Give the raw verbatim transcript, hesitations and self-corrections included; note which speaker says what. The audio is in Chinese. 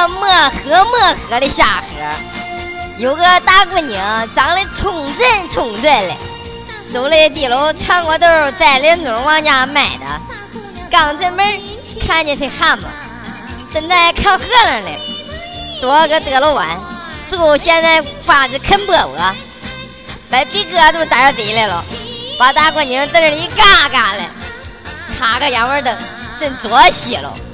Speaker 1: 个没喝没喝的下河，有个大姑娘长得冲真冲真的，手里提了长果豆在里弄往家卖的，刚进门看见是蛤蟆，正在看河上呢，多个得了碗，就现在瓜子啃饽饽，把鼻哥都打嘴来了，把大姑娘在这里嘎嘎了，插个眼窝灯真作戏了。